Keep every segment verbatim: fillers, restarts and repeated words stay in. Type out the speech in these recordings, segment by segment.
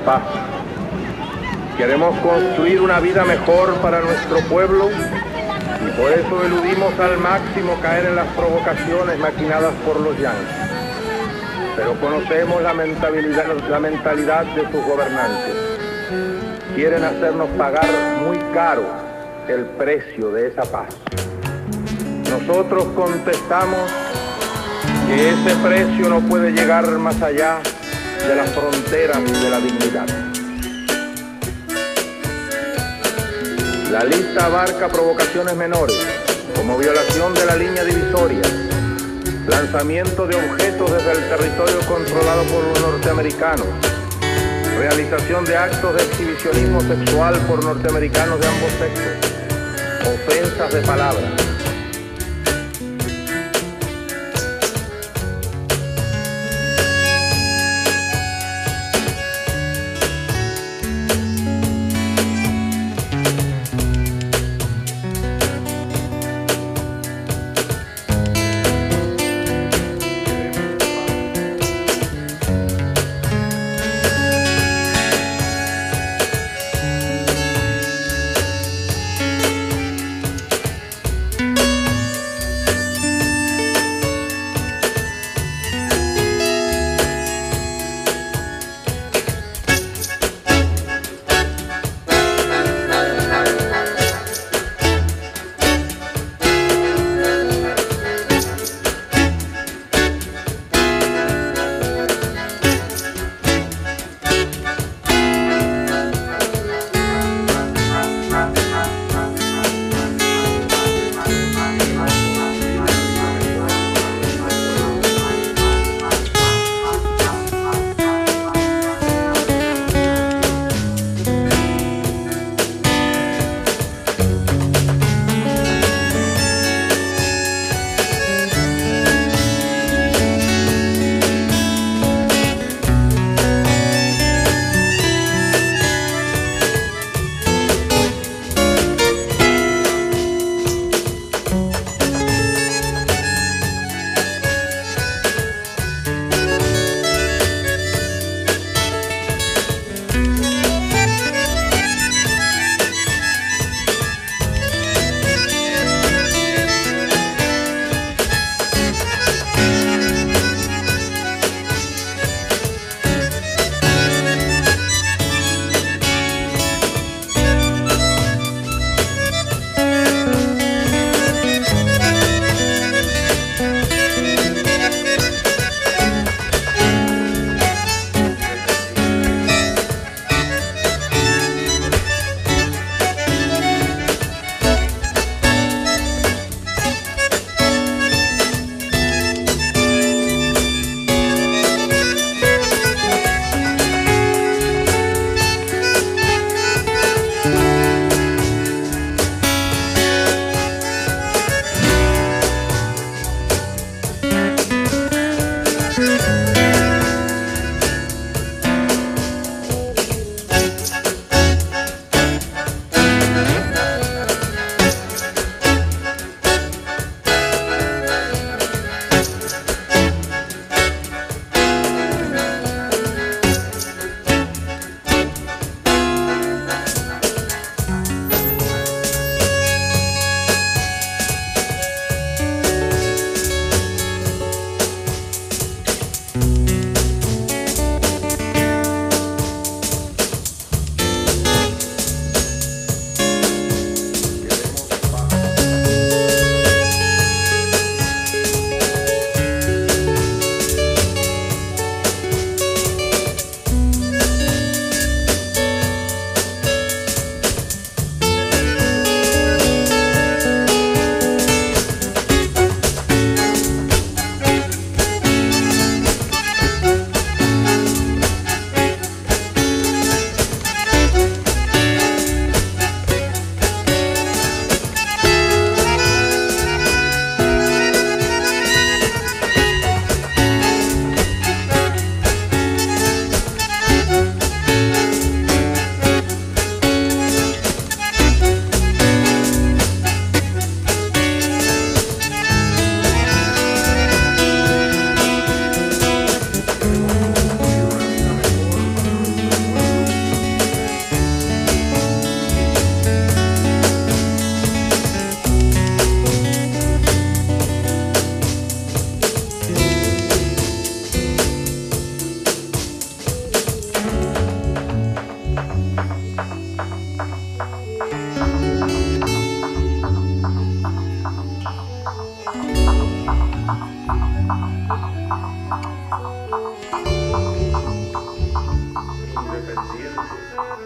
paz. Queremos construir una vida mejor para nuestro pueblo y por eso eludimos al máximo caer en las provocaciones maquinadas por los yanquis. Pero conocemos la mentalidad, la mentalidad de sus gobernantes. Quieren hacernos pagar muy caro el precio de esa paz. Nosotros contestamos que ese precio no puede llegar más allá de las fronteras de la dignidad. La lista abarca provocaciones menores, como violación de la línea divisoria, lanzamiento de objetos desde el territorio controlado por los norteamericanos, realización de actos de exhibicionismo sexual por norteamericanos de ambos sexos, ofensas de palabra.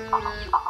Thank you.